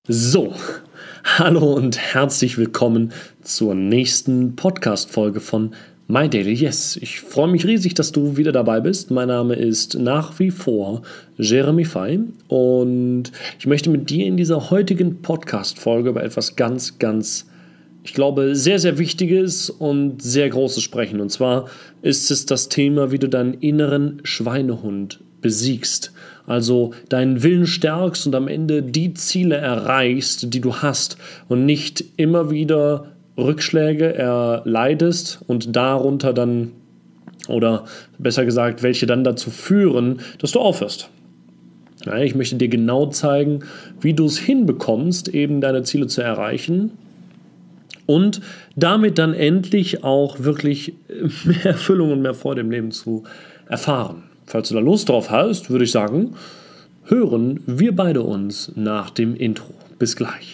So, hallo und herzlich willkommen zur nächsten Podcast-Folge von My Daily Yes. Ich freue mich riesig, dass du wieder dabei bist. Mein Name ist nach wie vor Jeremy Fay und ich möchte mit dir in dieser heutigen Podcast-Folge über etwas ganz, ich glaube, sehr, sehr Wichtiges und sehr Großes sprechen. Und zwar ist es das Thema, wie du deinen inneren Schweinehund besiegst. Also deinen Willen stärkst und am Ende die Ziele erreichst, die du hast und nicht immer wieder Rückschläge erleidest und darunter dann, oder besser gesagt, welche dann dazu führen, dass du aufhörst. Ja, ich möchte dir genau zeigen, wie du es hinbekommst, eben deine Ziele zu erreichen und damit dann endlich auch wirklich mehr Erfüllung und mehr Freude im Leben zu erfahren. Falls du da Lust drauf hast, würde ich sagen, hören wir beide uns nach dem Intro. Bis gleich.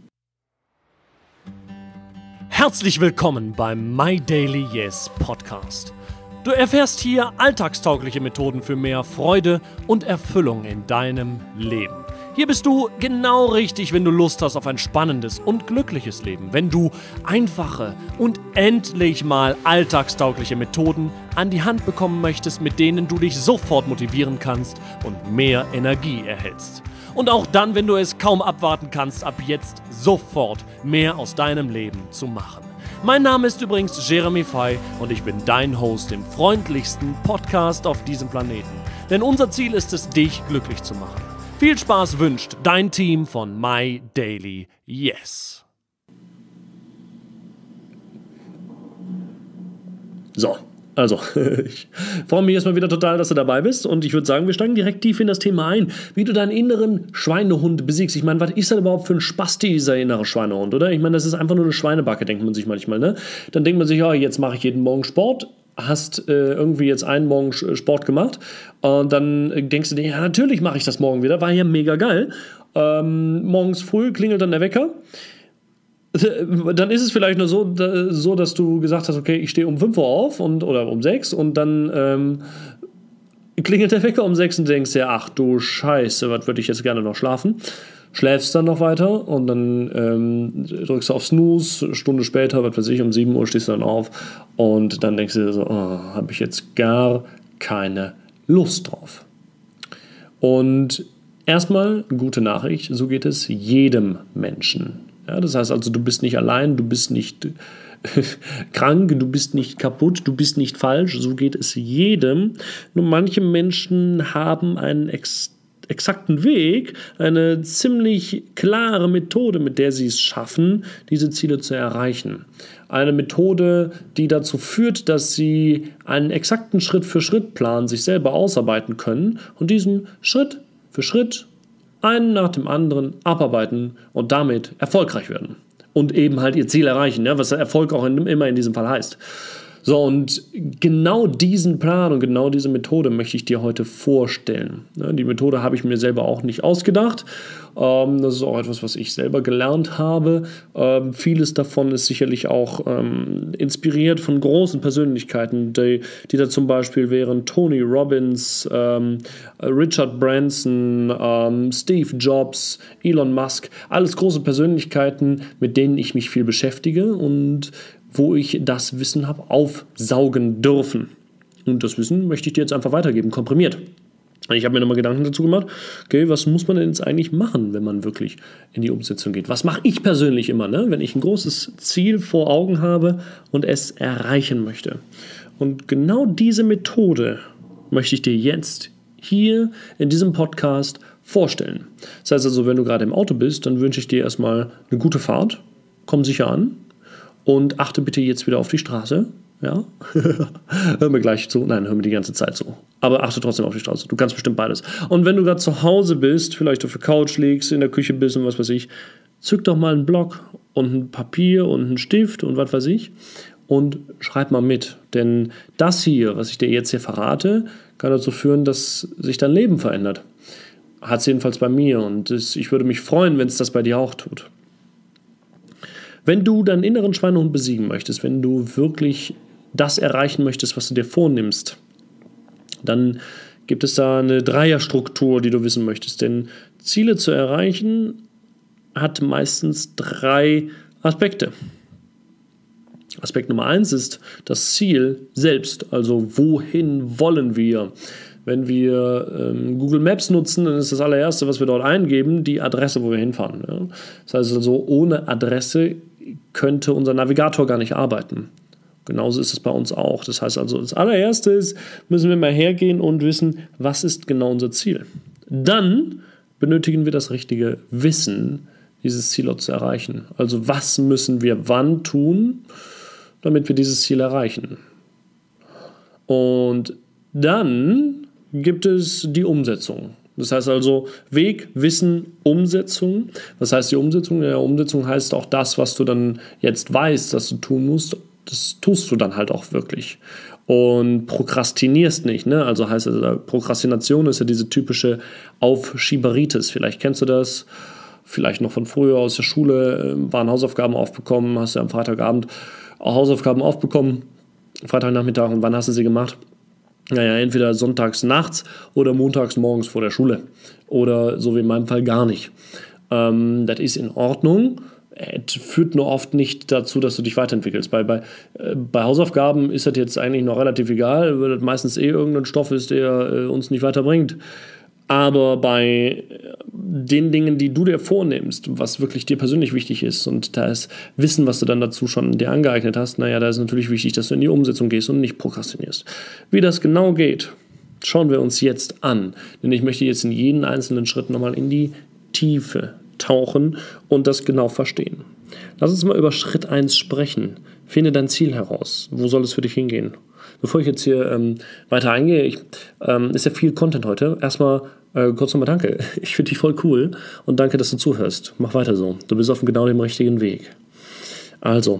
Herzlich willkommen beim My Daily Yes Podcast. Du erfährst hier alltagstaugliche Methoden für mehr Freude und Erfüllung in deinem Leben. Hier bist du genau richtig, wenn du Lust hast auf ein spannendes und glückliches Leben. Wenn du einfache und endlich mal alltagstaugliche Methoden an die Hand bekommen möchtest, mit denen du dich sofort motivieren kannst und mehr Energie erhältst. Und auch dann, wenn du es kaum abwarten kannst, ab jetzt sofort mehr aus deinem Leben zu machen. Mein Name ist übrigens Jeremy Fay und ich bin dein Host im freundlichsten Podcast auf diesem Planeten. Denn unser Ziel ist es, dich glücklich zu machen. Viel Spaß wünscht dein Team von My Daily Yes. So, also ich freue mich erstmal wieder total, dass du dabei bist und ich würde sagen, wir steigen direkt tief in das Thema ein, wie du deinen inneren Schweinehund besiegst. Ich meine, was ist das überhaupt für ein Spasti, dieser innere Schweinehund, oder? Ich meine, das ist einfach nur eine Schweinebacke, denkt man sich manchmal, ne? Dann denkt man sich, ja, jetzt mache ich jeden Morgen Sport. Hast irgendwie jetzt einen Morgen Sport gemacht und dann denkst du dir, ja, natürlich mache ich das morgen wieder, war ja mega geil. Morgens früh klingelt dann der Wecker. Dann ist es vielleicht nur so, dass du gesagt hast, okay, ich stehe um 5 Uhr auf oder um 6 und dann klingelt der Wecker um 6 und denkst dir, ach du Scheiße, was würde ich jetzt gerne noch schlafen? Schläfst dann noch weiter und dann drückst du auf Snooze, Stunde später, was weiß ich, um 7 Uhr stehst du dann auf und dann denkst du dir so, habe ich jetzt gar keine Lust drauf. Und erstmal, gute Nachricht, so geht es jedem Menschen. Ja, das heißt also, du bist nicht allein, du bist nicht krank, du bist nicht kaputt, du bist nicht falsch, so geht es jedem. Nur manche Menschen haben einen exakten Weg, eine ziemlich klare Methode, mit der sie es schaffen, diese Ziele zu erreichen. Eine Methode, die dazu führt, dass sie einen exakten Schritt-für-Schritt-Plan sich selber ausarbeiten können und diesen Schritt für Schritt einen nach dem anderen abarbeiten und damit erfolgreich werden. Und eben halt ihr Ziel erreichen, ja, was Erfolg auch immer in diesem Fall heißt. So, und genau diesen Plan und genau diese Methode möchte ich dir heute vorstellen. Die Methode habe ich mir selber auch nicht ausgedacht. Das ist auch etwas, was ich selber gelernt habe. Vieles davon ist sicherlich auch inspiriert von großen Persönlichkeiten, die da zum Beispiel wären Tony Robbins, Richard Branson, Steve Jobs, Elon Musk. Alles große Persönlichkeiten, mit denen ich mich viel beschäftige und wo ich das Wissen habe aufsaugen dürfen. Und das Wissen möchte ich dir jetzt einfach weitergeben, komprimiert. Ich habe mir nochmal Gedanken dazu gemacht, okay, was muss man denn jetzt eigentlich machen, wenn man wirklich in die Umsetzung geht? Was mache ich persönlich immer, ne? Wenn ich ein großes Ziel vor Augen habe und es erreichen möchte? Und genau diese Methode möchte ich dir jetzt hier in diesem Podcast vorstellen. Das heißt also, wenn du gerade im Auto bist, dann wünsche ich dir erstmal eine gute Fahrt, komm sicher an. Und achte bitte jetzt wieder auf die Straße. Ja? Hör mir gleich zu. Nein, hör mir die ganze Zeit zu. Aber achte trotzdem auf die Straße. Du kannst bestimmt beides. Und wenn du gerade zu Hause bist, vielleicht auf der Couch liegst, in der Küche bist und was weiß ich, zück doch mal einen Block und ein Papier und einen Stift und was weiß ich und schreib mal mit. Denn das hier, was ich dir jetzt hier verrate, kann dazu führen, dass sich dein Leben verändert. Hat es jedenfalls bei mir und ich würde mich freuen, wenn es das bei dir auch tut. Wenn du deinen inneren Schweinehund besiegen möchtest, wenn du wirklich das erreichen möchtest, was du dir vornimmst, dann gibt es da eine Dreierstruktur, die du wissen möchtest. Denn Ziele zu erreichen hat meistens 3 Aspekte. Aspekt Nummer 1 ist das Ziel selbst, also wohin wollen wir? Wenn wir Google Maps nutzen, dann ist das allererste, was wir dort eingeben, die Adresse, wo wir hinfahren. Ja? Das heißt also, ohne Adresse könnte unser Navigator gar nicht arbeiten. Genauso ist es bei uns auch. Das heißt also, das allererste ist, müssen wir mal hergehen und wissen, was ist genau unser Ziel. Dann benötigen wir das richtige Wissen, dieses Ziel zu erreichen. Also was müssen wir wann tun, damit wir dieses Ziel erreichen. Und dann gibt es die Umsetzung. Das heißt also Weg, Wissen, Umsetzung. Was heißt die Umsetzung? Ja, Umsetzung heißt auch das, was du dann jetzt weißt, dass du tun musst, das tust du dann halt auch wirklich. Und prokrastinierst nicht. Ne? Also heißt also, Prokrastination ist ja diese typische Aufschieberitis. Vielleicht kennst du das, vielleicht noch von früher aus der Schule, waren Hausaufgaben aufbekommen, hast du am Freitagabend auch Hausaufgaben aufbekommen, Freitagnachmittag, und wann hast du sie gemacht? Naja, entweder sonntags nachts oder montags morgens vor der Schule. Oder so wie in meinem Fall gar nicht. Das ist in Ordnung. Es führt nur oft nicht dazu, dass du dich weiterentwickelst. Bei Hausaufgaben ist das jetzt eigentlich noch relativ egal, weil das meistens irgendein Stoff ist, der uns nicht weiterbringt. Aber bei den Dingen, die du dir vornimmst, was wirklich dir persönlich wichtig ist und das Wissen, was du dann dazu schon dir angeeignet hast, naja, da ist natürlich wichtig, dass du in die Umsetzung gehst und nicht prokrastinierst. Wie das genau geht, schauen wir uns jetzt an. Denn ich möchte jetzt in jeden einzelnen Schritt nochmal in die Tiefe tauchen und das genau verstehen. Lass uns mal über Schritt 1 sprechen. Finde dein Ziel heraus. Wo soll es für dich hingehen? Bevor ich jetzt hier weiter eingehe, ist ja viel Content heute. Erstmal kurz nochmal danke. Ich finde dich voll cool und danke, dass du zuhörst. Mach weiter so. Du bist auf genau dem richtigen Weg. Also,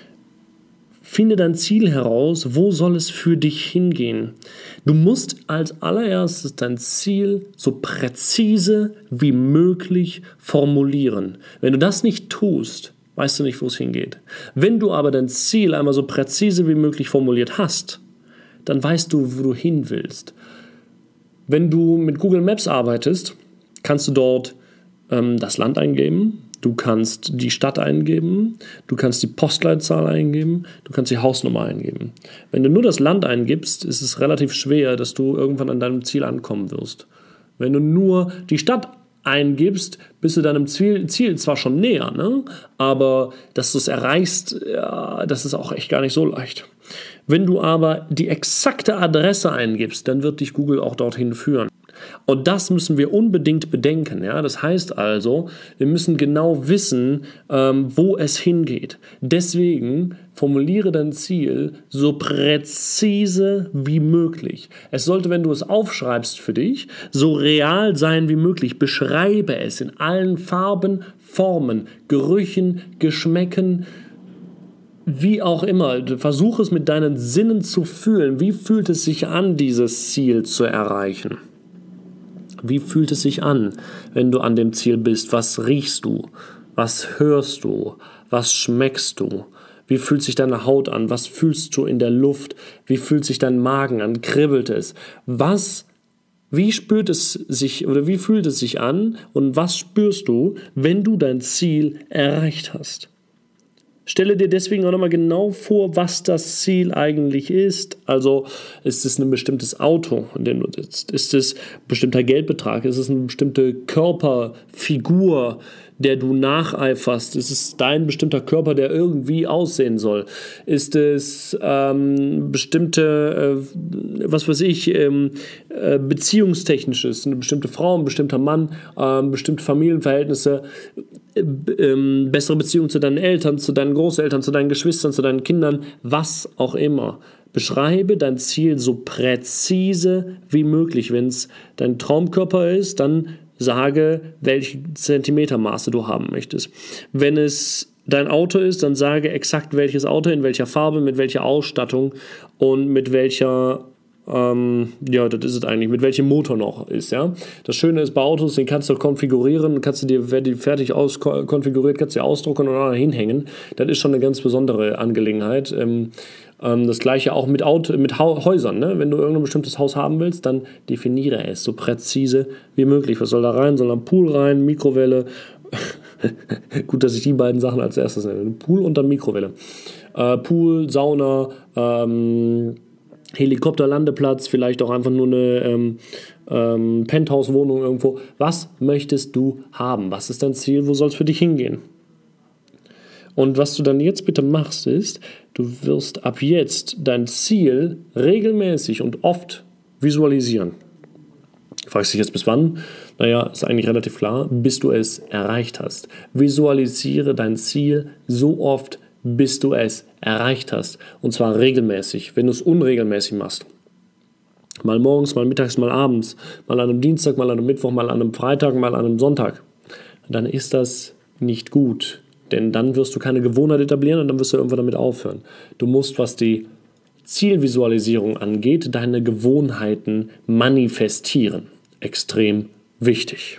finde dein Ziel heraus. Wo soll es für dich hingehen? Du musst als allererstes dein Ziel so präzise wie möglich formulieren. Wenn du das nicht tust, weißt du nicht, wo es hingeht. Wenn du aber dein Ziel einmal so präzise wie möglich formuliert hast, dann weißt du, wo du hin willst. Wenn du mit Google Maps arbeitest, kannst du dort das Land eingeben, du kannst die Stadt eingeben, du kannst die Postleitzahl eingeben, du kannst die Hausnummer eingeben. Wenn du nur das Land eingibst, ist es relativ schwer, dass du irgendwann an deinem Ziel ankommen wirst. Wenn du nur die Stadt eingibst, bist du deinem Ziel zwar schon näher, ne? Aber dass du es erreichst, ja, das ist auch echt gar nicht so leicht. Wenn du aber die exakte Adresse eingibst, dann wird dich Google auch dorthin führen. Und das müssen wir unbedingt bedenken. Ja? Das heißt also, wir müssen genau wissen, wo es hingeht. Deswegen formuliere dein Ziel so präzise wie möglich. Es sollte, wenn du es aufschreibst für dich, so real sein wie möglich. Beschreibe es in allen Farben, Formen, Gerüchen, Geschmäcken, wie auch immer. Versuche es mit deinen Sinnen zu fühlen. Wie fühlt es sich an, dieses Ziel zu erreichen? Wie fühlt es sich an, wenn du an dem Ziel bist? Was riechst du? Was hörst du? Was schmeckst du? Wie fühlt sich deine Haut an? Was fühlst du in der Luft? Wie fühlt sich dein Magen an? Kribbelt es? Wie spürt es sich oder wie fühlt es sich an und was spürst du, wenn du dein Ziel erreicht hast? Stelle dir deswegen auch nochmal genau vor, was das Ziel eigentlich ist. Also ist es ein bestimmtes Auto, in dem du sitzt? Ist es ein bestimmter Geldbetrag? Ist es eine bestimmte Körperfigur, der du nacheiferst? Ist es dein bestimmter Körper, der irgendwie aussehen soll? Ist es bestimmte, beziehungstechnisches, eine bestimmte Frau, ein bestimmter Mann, bestimmte Familienverhältnisse, bessere Beziehung zu deinen Eltern, zu deinen Großeltern, zu deinen Geschwistern, zu deinen Kindern, was auch immer. Beschreibe dein Ziel so präzise wie möglich. Wenn es dein Traumkörper ist, dann sage, welche Zentimetermaße du haben möchtest. Wenn es dein Auto ist, dann sage exakt welches Auto, in welcher Farbe, mit welcher Ausstattung und mit welcher das ist es eigentlich, mit welchem Motor noch ist, ja. Das Schöne ist bei Autos, den kannst du konfigurieren, kannst du dir, wenn die fertig konfiguriert, kannst du dir ausdrucken und auch hinhängen. Das ist schon eine ganz besondere Angelegenheit. Das gleiche auch mit Häusern, ne? Wenn du irgendein bestimmtes Haus haben willst, dann definiere es so präzise wie möglich. Was soll da rein? Soll da ein Pool rein, Mikrowelle, Gut, dass ich die beiden Sachen als erstes nenne. Pool und dann Mikrowelle. Pool, Sauna, Helikopterlandeplatz, vielleicht auch einfach nur eine Penthouse-Wohnung irgendwo. Was möchtest du haben? Was ist dein Ziel? Wo soll es für dich hingehen? Und was du dann jetzt bitte machst, ist, du wirst ab jetzt dein Ziel regelmäßig und oft visualisieren. Fragst dich jetzt bis wann? Naja, ist eigentlich relativ klar, bis du es erreicht hast. Visualisiere dein Ziel so oft, bis du es erreicht hast. Und zwar regelmäßig. Wenn du es unregelmäßig machst, mal morgens, mal mittags, mal abends, mal an einem Dienstag, mal an einem Mittwoch, mal an einem Freitag, mal an einem Sonntag, dann ist das nicht gut. Denn dann wirst du keine Gewohnheit etablieren und dann wirst du irgendwann damit aufhören. Du musst, was die Zielvisualisierung angeht, deine Gewohnheiten manifestieren. Extrem wichtig.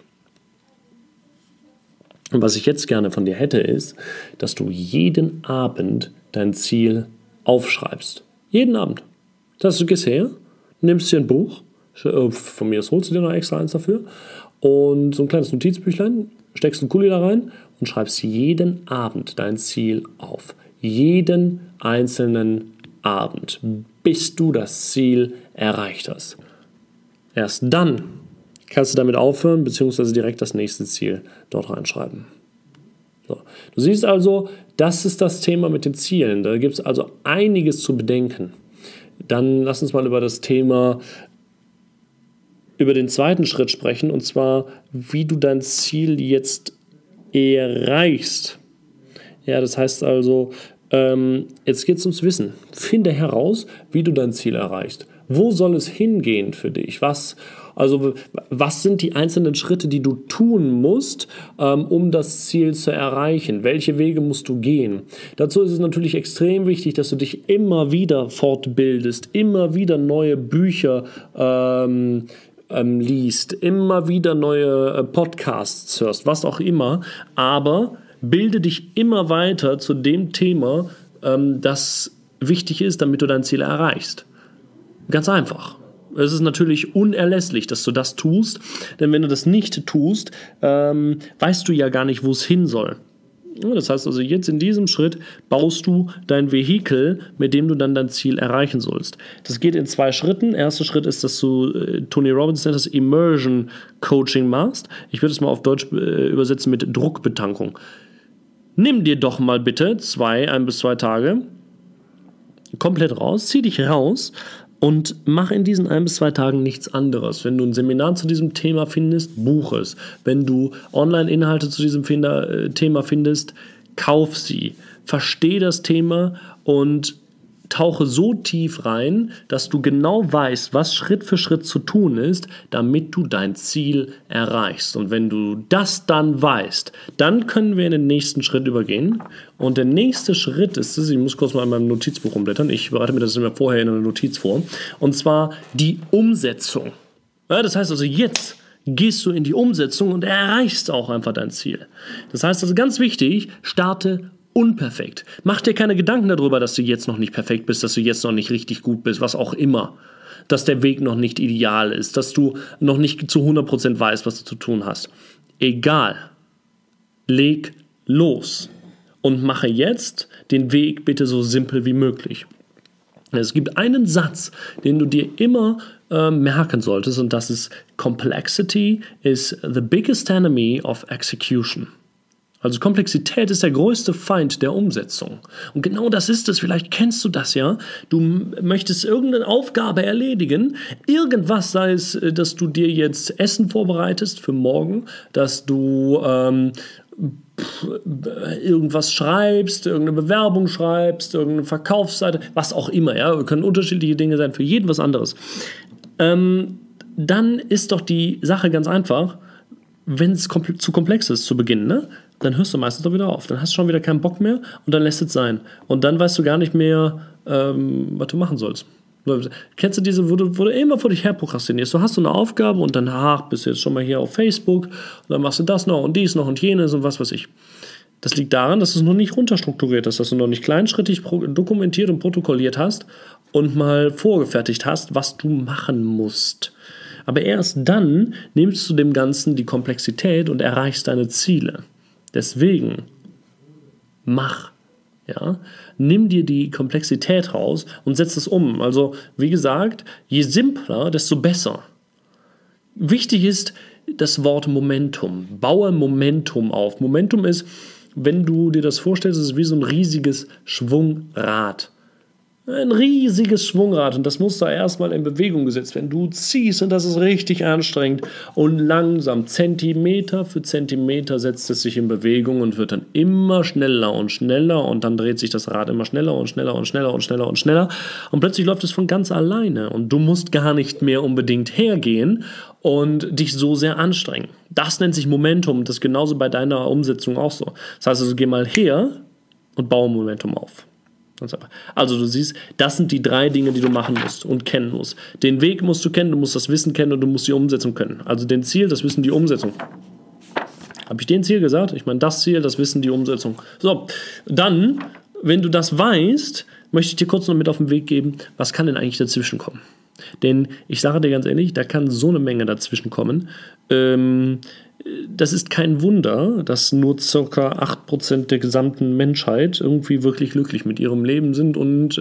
Und was ich jetzt gerne von dir hätte, ist, dass du jeden Abend dein Ziel aufschreibst. Jeden Abend. Das heißt, du gehst her, nimmst dir ein Buch, von mir aus holst du dir noch extra eins dafür, und so ein kleines Notizbüchlein, steckst einen Kuli da rein und schreibst jeden Abend dein Ziel auf. Jeden einzelnen Abend, bis du das Ziel erreicht hast. Erst dann kannst du damit aufhören, beziehungsweise direkt das nächste Ziel dort reinschreiben. So. Du siehst also, das ist das Thema mit den Zielen. Da gibt es also einiges zu bedenken. Dann lass uns mal über das Thema, über den zweiten Schritt sprechen, und zwar, wie du dein Ziel jetzt erreichst. Ja, das heißt also, jetzt geht es ums Wissen. Finde heraus, wie du dein Ziel erreichst. Wo soll es hingehen für dich? Was sind die einzelnen Schritte, die du tun musst, um das Ziel zu erreichen? Welche Wege musst du gehen? Dazu ist es natürlich extrem wichtig, dass du dich immer wieder fortbildest, immer wieder neue Bücher liest, immer wieder neue Podcasts hörst, was auch immer, aber bilde dich immer weiter zu dem Thema, das wichtig ist, damit du dein Ziel erreichst. Ganz einfach. Es ist natürlich unerlässlich, dass du das tust, denn wenn du das nicht tust, weißt du ja gar nicht, wo es hin soll. Das heißt also, jetzt in diesem Schritt baust du dein Vehikel, mit dem du dann dein Ziel erreichen sollst. Das geht in 2 Schritten. Erster Schritt ist, dass du Tony Robbins nennt das Immersion Coaching machst. Ich würde es mal auf Deutsch übersetzen mit Druckbetankung. Nimm dir doch mal bitte 1 bis 2 Tage komplett raus, zieh dich raus und mach in diesen 1 bis 2 Tagen nichts anderes. Wenn du ein Seminar zu diesem Thema findest, buch es. Wenn du Online-Inhalte zu diesem Thema findest, kauf sie. Versteh das Thema und tauche so tief rein, dass du genau weißt, was Schritt für Schritt zu tun ist, damit du dein Ziel erreichst. Und wenn du das dann weißt, dann können wir in den nächsten Schritt übergehen. Und der nächste Schritt ist es, ich muss kurz mal in meinem Notizbuch umblättern, ich bereite mir das immer vorher in einer Notiz vor, und zwar die Umsetzung. Ja, das heißt also, jetzt gehst du in die Umsetzung und erreichst auch einfach dein Ziel. Das heißt also, ganz wichtig, starte unperfekt. Mach dir keine Gedanken darüber, dass du jetzt noch nicht perfekt bist, dass du jetzt noch nicht richtig gut bist, was auch immer. Dass der Weg noch nicht ideal ist, dass du noch nicht zu 100% weißt, was du zu tun hast. Egal. Leg los und mache jetzt den Weg bitte so simpel wie möglich. Es gibt einen Satz, den du dir immer merken solltest, und das ist: Complexity is the biggest enemy of execution. Also Komplexität ist der größte Feind der Umsetzung. Und genau das ist es. Vielleicht kennst du das ja. Du möchtest irgendeine Aufgabe erledigen. Irgendwas, sei es, dass du dir jetzt Essen vorbereitest für morgen, dass du irgendwas schreibst, irgendeine Bewerbung schreibst, irgendeine Verkaufsseite, was auch immer. Ja, können unterschiedliche Dinge sein, für jeden was anderes. Dann ist doch die Sache ganz einfach, wenn es zu komplex ist zu Beginn, ne? Dann hörst du meistens doch wieder auf. Dann hast du schon wieder keinen Bock mehr und dann lässt es sein. Und dann weißt du gar nicht mehr, was du machen sollst. Kennst du diese, wo du immer vor dich her prokrastinierst? Du hast so eine Aufgabe und dann bist du jetzt schon mal hier auf Facebook und dann machst du das noch und dies noch und jenes und was weiß ich. Das liegt daran, dass du es noch nicht runterstrukturiert hast, dass du noch nicht kleinschrittig dokumentiert und protokolliert hast und mal vorgefertigt hast, was du machen musst. Aber erst dann nimmst du dem Ganzen die Komplexität und erreichst deine Ziele. Deswegen mach. Ja? Nimm dir die Komplexität raus und setz es um. Also, wie gesagt, je simpler, desto besser. Wichtig ist das Wort Momentum. Baue Momentum auf. Momentum ist, wenn du dir das vorstellst, ist es wie so ein riesiges Schwungrad. Ein riesiges Schwungrad und das muss da erstmal in Bewegung gesetzt werden. Du ziehst und das ist richtig anstrengend und langsam, Zentimeter für Zentimeter setzt es sich in Bewegung und wird dann immer schneller und schneller und dann dreht sich das Rad immer schneller und schneller und schneller und schneller und schneller und plötzlich läuft es von ganz alleine und du musst gar nicht mehr unbedingt hergehen und dich so sehr anstrengen. Das nennt sich Momentum, das ist genauso bei deiner Umsetzung auch so. Das heißt also, geh mal her und baue Momentum auf. Also du siehst, das sind die 3 Dinge, die du machen musst und kennen musst. Den Weg musst du kennen, du musst das Wissen kennen und du musst die Umsetzung können. Also den Ziel, das Wissen, die Umsetzung. Habe ich den Ziel gesagt? Ich meine das Ziel, das Wissen, die Umsetzung. So, dann, wenn du das weißt, möchte ich dir kurz noch mit auf den Weg geben, was kann denn eigentlich dazwischen kommen? Denn ich sage dir ganz ehrlich, da kann so eine Menge dazwischen kommen. Das ist kein Wunder, dass nur ca. 8% der gesamten Menschheit irgendwie wirklich glücklich mit ihrem Leben sind und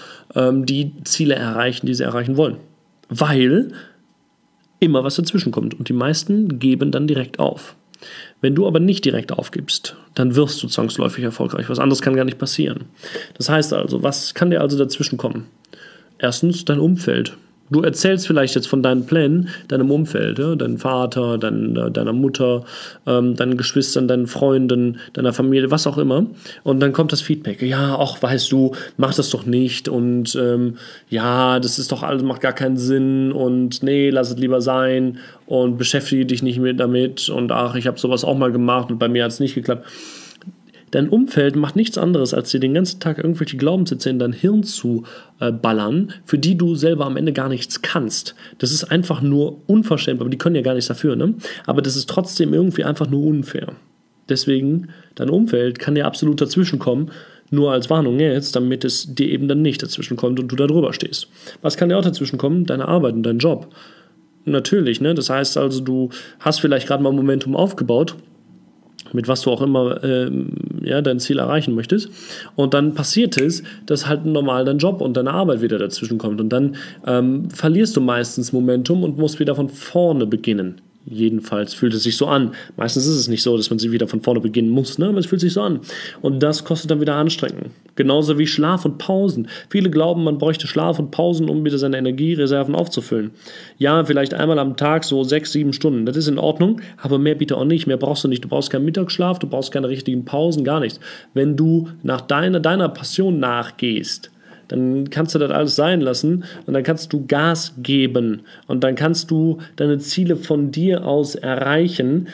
die Ziele erreichen, die sie erreichen wollen. Weil immer was dazwischen kommt und die meisten geben dann direkt auf. Wenn du aber nicht direkt aufgibst, dann wirst du zwangsläufig erfolgreich. Was anderes kann gar nicht passieren. Das heißt also, was kann dir also dazwischen kommen? Erstens dein Umfeld. Du erzählst vielleicht jetzt von deinen Plänen, deinem Umfeld, ja? Deinem Vater, deiner Mutter, deinen Geschwistern, deinen Freunden, deiner Familie, was auch immer. Und dann kommt das Feedback. Ja, ach, weißt du, mach das doch nicht. Und ja, das ist doch alles, macht gar keinen Sinn. Und nee, lass es lieber sein. Und beschäftige dich nicht mehr damit. Und ach, ich habe sowas auch mal gemacht und bei mir hat es nicht geklappt. Dein Umfeld macht nichts anderes, als dir den ganzen Tag irgendwelche Glaubenssätze in dein Hirn zu ballern, für die du selber am Ende gar nichts kannst. Das ist einfach nur unverständlich, aber die können ja gar nichts dafür, ne? Aber das ist trotzdem irgendwie einfach nur unfair. Deswegen, dein Umfeld kann dir absolut dazwischenkommen, nur als Warnung jetzt, damit es dir eben dann nicht dazwischenkommt und du da drüber stehst. Was kann dir auch dazwischenkommen? Deine Arbeit und dein Job. Natürlich, ne? Das heißt also, du hast vielleicht gerade mal Momentum aufgebaut, mit was du auch immer dein Ziel erreichen möchtest. Und dann passiert es, dass halt normal dein Job und deine Arbeit wieder dazwischen kommt. Und dann verlierst du meistens Momentum und musst wieder von vorne beginnen. Jedenfalls fühlt es sich so an. Meistens ist es nicht so, dass man sie wieder von vorne beginnen muss, ne? Aber es fühlt sich so an. Und das kostet dann wieder Anstrengung. Genauso wie Schlaf und Pausen. Viele glauben, man bräuchte Schlaf und Pausen, um wieder seine Energiereserven aufzufüllen. Ja, vielleicht einmal am Tag so 6-7 Stunden. Das ist in Ordnung, aber mehr bitte auch nicht. Mehr brauchst du nicht. Du brauchst keinen Mittagsschlaf, du brauchst keine richtigen Pausen, gar nichts. Wenn du nach deiner Passion nachgehst, dann kannst du das alles sein lassen und dann kannst du Gas geben und dann kannst du deine Ziele von dir aus erreichen.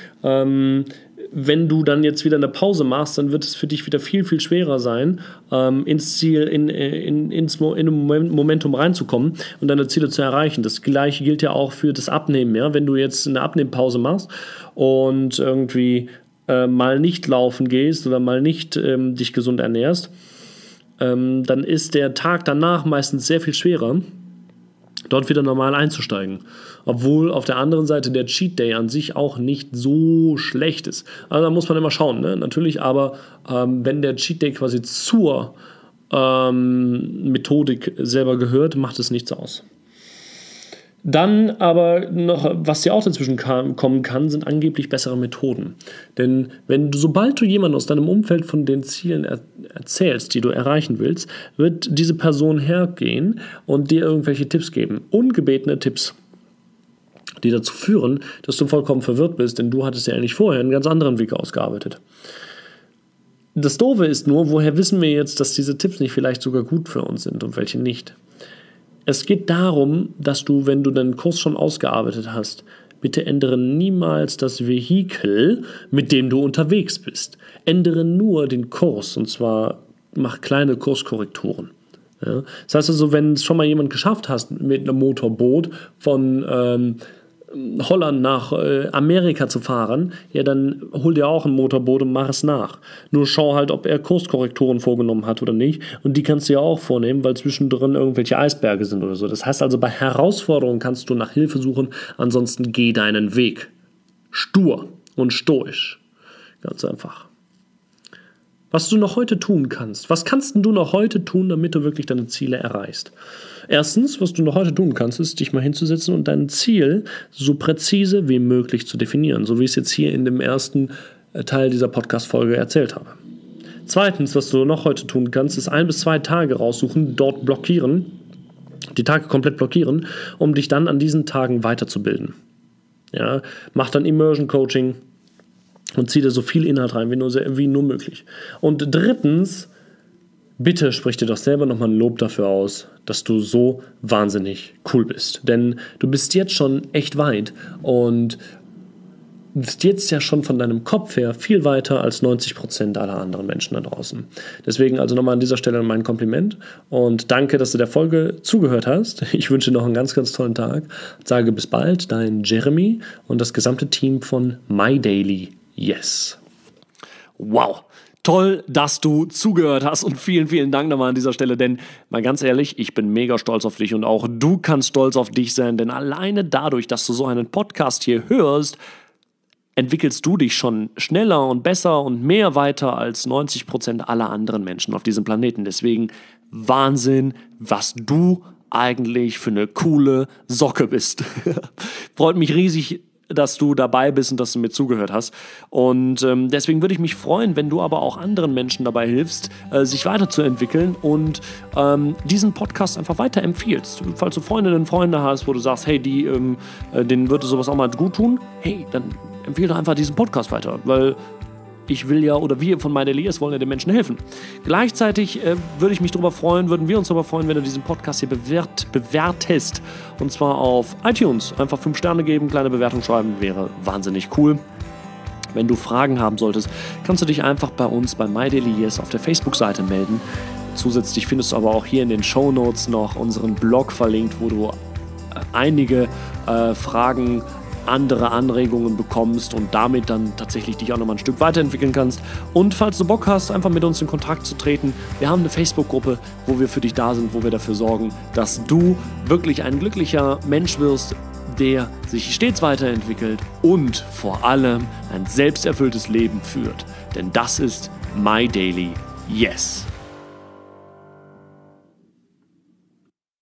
Wenn du dann jetzt wieder eine Pause machst, dann wird es für dich wieder viel, viel schwerer sein, ins Ziel, ins Momentum reinzukommen und deine Ziele zu erreichen. Das Gleiche gilt ja auch für das Abnehmen. Ja? Wenn du jetzt eine Abnehmpause machst und irgendwie mal nicht laufen gehst oder mal nicht dich gesund ernährst, dann ist der Tag danach meistens sehr viel schwerer, dort wieder normal einzusteigen. Obwohl auf der anderen Seite der Cheat Day an sich auch nicht so schlecht ist. Also da muss man immer schauen, ne? Natürlich, aber wenn der Cheat Day quasi zur Methodik selber gehört, macht es nichts aus. Dann aber noch, was dir auch dazwischen kommen kann, sind angeblich bessere Methoden. Denn sobald du jemanden aus deinem Umfeld von den Zielen erzählst, die du erreichen willst, wird diese Person hergehen und dir irgendwelche Tipps geben. Ungebetene Tipps, die dazu führen, dass du vollkommen verwirrt bist, denn du hattest ja eigentlich vorher einen ganz anderen Weg ausgearbeitet. Das Doofe ist nur, woher wissen wir jetzt, dass diese Tipps nicht vielleicht sogar gut für uns sind und welche nicht? Es geht darum, dass du, wenn du deinen Kurs schon ausgearbeitet hast, bitte ändere niemals das Vehikel, mit dem du unterwegs bist. Ändere nur den Kurs, und zwar mach kleine Kurskorrekturen. Ja? Das heißt also, wenn es schon mal jemand geschafft hast, mit einem Motorboot von Holland nach Amerika zu fahren, ja, dann hol dir auch ein Motorboot und mach es nach. Nur schau halt, ob er Kurskorrekturen vorgenommen hat oder nicht. Und die kannst du ja auch vornehmen, weil zwischendrin irgendwelche Eisberge sind oder so. Das heißt also, bei Herausforderungen kannst du nach Hilfe suchen, ansonsten geh deinen Weg. Stur und stoisch. Ganz einfach. Was du noch heute tun kannst. Was kannst denn du noch heute tun, damit du wirklich deine Ziele erreichst? Erstens, was du noch heute tun kannst, ist, dich mal hinzusetzen und dein Ziel so präzise wie möglich zu definieren. So wie ich es jetzt hier in dem ersten Teil dieser Podcast-Folge erzählt habe. Zweitens, was du noch heute tun kannst, ist 1 bis 2 Tage raussuchen, dort blockieren, die Tage komplett blockieren, um dich dann an diesen Tagen weiterzubilden. Ja, mach dann Immersion Coaching und zieh dir so viel Inhalt rein, wie nur möglich. Und drittens, bitte sprich dir doch selber nochmal ein Lob dafür aus, dass du so wahnsinnig cool bist. Denn du bist jetzt schon echt weit und bist jetzt ja schon von deinem Kopf her viel weiter als 90% aller anderen Menschen da draußen. Deswegen also nochmal an dieser Stelle mein Kompliment und danke, dass du der Folge zugehört hast. Ich wünsche dir noch einen ganz, ganz tollen Tag. Sage bis bald, dein Jeremy und das gesamte Team von My Daily Yes. Wow. Toll, dass du zugehört hast und vielen, vielen Dank nochmal an dieser Stelle, denn mal ganz ehrlich, ich bin mega stolz auf dich und auch du kannst stolz auf dich sein, denn alleine dadurch, dass du so einen Podcast hier hörst, entwickelst du dich schon schneller und besser und mehr weiter als 90% aller anderen Menschen auf diesem Planeten. Deswegen Wahnsinn, was du eigentlich für eine coole Socke bist. Freut mich riesig, dass du dabei bist und dass du mir zugehört hast. Und deswegen würde ich mich freuen, wenn du aber auch anderen Menschen dabei hilfst, sich weiterzuentwickeln und diesen Podcast einfach weiterempfiehlst. Falls du Freundinnen und Freunde hast, wo du sagst, hey, denen würde sowas auch mal gut tun, hey, dann empfehle doch einfach diesen Podcast weiter, weil ich will ja, oder wir von My Daily Yes wollen ja den Menschen helfen. Gleichzeitig würden wir uns darüber freuen, wenn du diesen Podcast hier bewertest. Und zwar auf iTunes. Einfach 5 Sterne geben, kleine Bewertung schreiben, wäre wahnsinnig cool. Wenn du Fragen haben solltest, kannst du dich einfach bei uns bei My Daily Yes auf der Facebook-Seite melden. Zusätzlich findest du aber auch hier in den Shownotes noch unseren Blog verlinkt, wo du einige Fragen, andere Anregungen bekommst und damit dann tatsächlich dich auch nochmal ein Stück weiterentwickeln kannst. Und falls du Bock hast, einfach mit uns in Kontakt zu treten, wir haben eine Facebook-Gruppe, wo wir für dich da sind, wo wir dafür sorgen, dass du wirklich ein glücklicher Mensch wirst, der sich stets weiterentwickelt und vor allem ein selbsterfülltes Leben führt. Denn das ist My Daily Yes.